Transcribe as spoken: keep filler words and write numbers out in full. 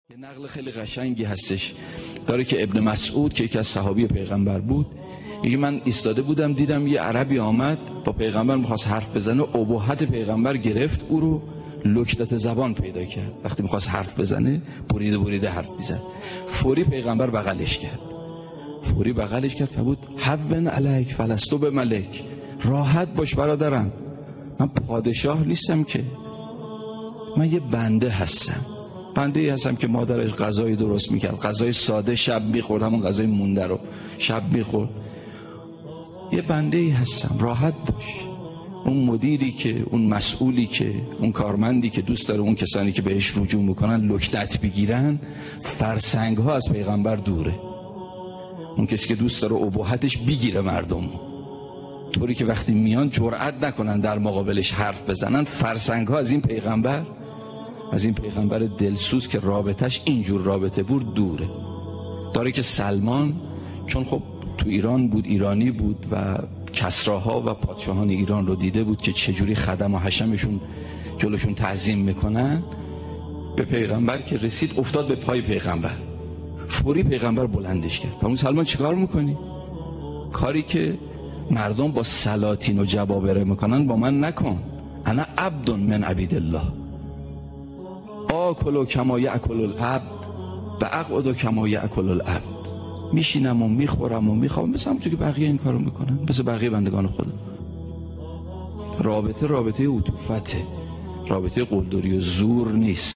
یه نقل خیلی قشنگی هستش داره که ابن مسعود که یکی از صحابی پیغمبر بود میگه من ایستاده بودم دیدم یه عربی آمد با پیغمبر میخواست حرف بزنه، ابهت پیغمبر گرفت او رو، لکدت زبان پیدا کرد. وقتی میخواست حرف بزنه بریده بریده حرف میزد. فوری پیغمبر بغلش کرد فوری بغلش کرد که بود حون علیک فلستو به ملک، راحت باش برادرم، من پادشاه نیستم که، من یه بنده هستم. بنده ای هستم که مادرش غذای درست میکرد، غذای ساده شب میخورد، همون غذای مونده رو شب میخورد. یه بنده ای هستم، راحت باش. اون مدیری که، اون مسئولی که، اون کارمندی که دوست داره اون کسانی که بهش رجوع میکنن لکدت بگیرن، فرسنگ ها از پیغمبر دوره. اون کسی که دوست داره ابهتش بگیره مردم، طوری که وقتی میان جرئت نکنن در مقابلش حرف بزنن، فرسنگ ها از این پیغمبر، از این پیغمبر دلسوز که رابطش اینجور رابطه بود دوره. داره که سلمان چون خب تو ایران بود، ایرانی بود و کسراها و پادشاهان ایران رو دیده بود که چجوری خدم و حشمشون جلوشون تعظیم میکنن، به پیغمبر که رسید افتاد به پای پیغمبر، فوری پیغمبر بلندش کرد. اون سلمان چیکار میکنی؟ کاری که مردم با سلاطین و جبابره میکنن با من نکن، انا عبد من عبید الله، آکل کما یأکل العبد و اقعد کما یأکل العبد. میشینم و میخورم و میخوام مثل همونطور که بقیه این کارو میکنن، مثل بقیه بندگان خدا. رابطه رابطه عطوفته، رابطه قلدری و زور نیست.